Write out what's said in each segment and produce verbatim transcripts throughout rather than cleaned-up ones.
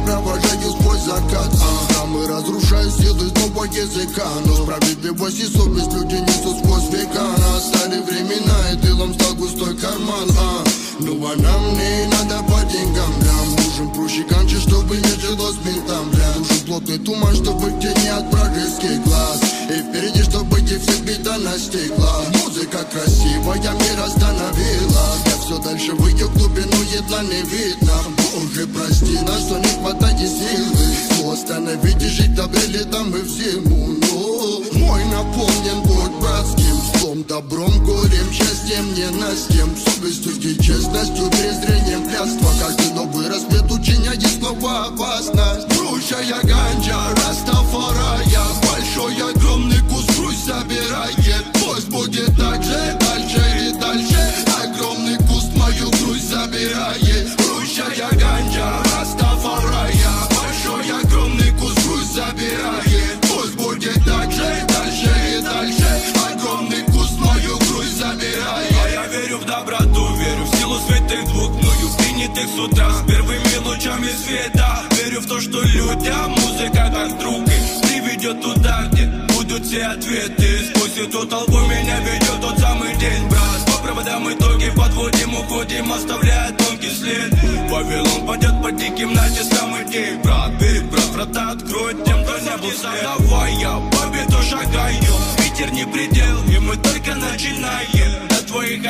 провожаю сквозь закат. А храмы разрушают силы злого языка, но справедливость и совесть люди несут сквозь века. Настали времена, и тылом стал густой карман. А, ну а нам не надо по деньгам, бля. Нужен прущий ганчи, чтобы не жило с бинтом, бля. Нужен плотный туман, чтобы в тени от вражеских глаз, и впереди, чтобы их всех бита настигла. Музыка красивая мир остановила. Я все дальше в ее глубину, едва не видно. Боже, прости нас, что не хватает силы. Но остановить и жить добре летом и в зиму. Но мой наполнен будь братским злом, добром, горем, счастьем, ненастьем, совестью и честностью, презрением, клятства. Каждый новый рассвет учиняет снова опасность. Прущая ганджа, растафарая, большой огромный кус грусть забирает. Пусть будет так же, дальше и дальше. Огромный куст мою грусть забирает. Прущая ганджа, растафарая, большой огромный кус грусть забирает. Пусть будет так же, дальше и дальше. Огромный куст мою грусть забирает. А я верю в доброту, верю в силу святых двух, мною принятых с утра с первыми лучами света. Верю в то, что людям музыка как друг их приведет туда, где будут все ответы. Сквозь эту толпу меня ведет тот самый день, брат. По проводам итоги подводим, уходим, оставляя тонкий след. Вавилон пойдет под диким натиском идей, брат. Бей, брат, врата откроет тем, кто не был след. Давай я победу шагаю, ветер не предел, и мы только начинаем. До твоих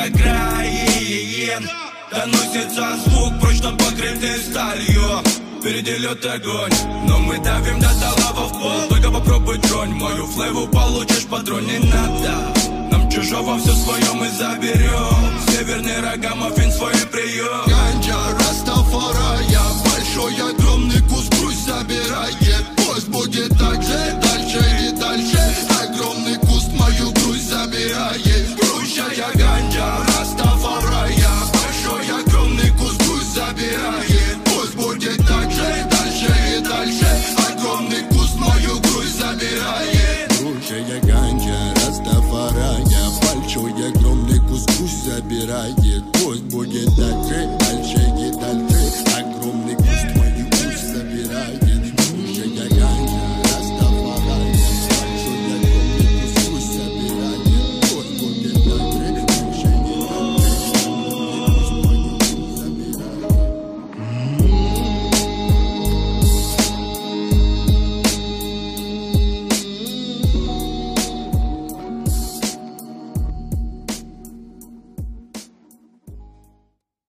окраин доносится звук, прочно покрытый сталью. Впереди лед огонь, но мы давим до талава в пол. Только попробуй тронь мою флейву, получишь патрон. Не надо, нам чужого все свое мы заберем. Северный рогамафин свой прием. Ганджа, растафарая, большой огромный кус грусть забирает. Пусть будет так же, дальше и дальше. Огромный куст мою грусть забирает. Прущая ганджа, растафарая, большой огромный кус грусть забирает. Пусть будет так же, дальше и дальше. Огромный куст мою грусть забирает. Прущая ганджа, растафарая, большой огромный кус грусть забирает. Пусть будет так же,